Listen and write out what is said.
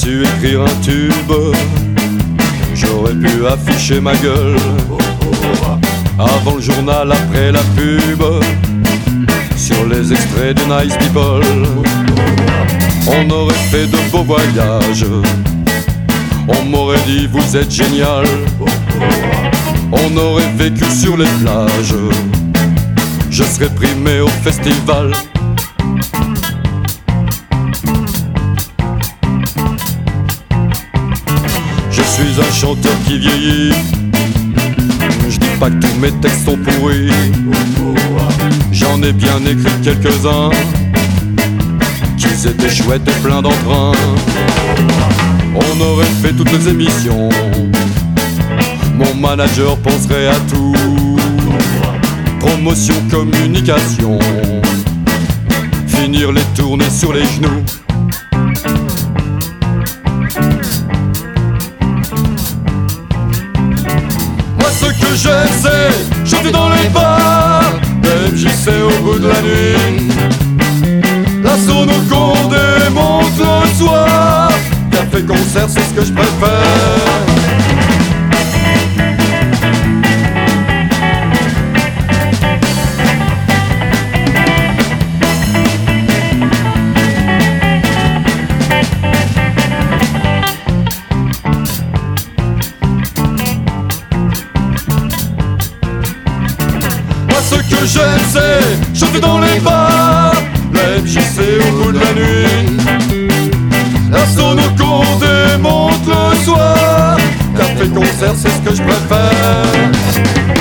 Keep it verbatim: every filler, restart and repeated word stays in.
su écrire un tube, j'aurais pu afficher ma gueule avant le journal, après la pub, sur les extraits de Nice People. On aurait fait de beaux voyages, on m'aurait dit vous êtes génial. On aurait vécu sur les plages, je serais primé au festival. Je suis un chanteur qui vieillit, je dis pas que tous mes textes sont pourris, j'en ai bien écrit quelques-uns qui étaient chouettes et pleins d'entrain. On aurait fait toutes les émissions, mon manager penserait à tout. Promotion, communication, finir les tournées sur les genoux. Moi ce que j'aime c'est chanter dans les bars, M J C au bout de la nuit. La sono qu'on démonte le soir, café concert c'est ce que je préfère. Ce que j'aime c'est chanter dans les bars, la M J C au bout de la nuit. La sono qu'on démonte le soir, café concert c'est ce que je préfère.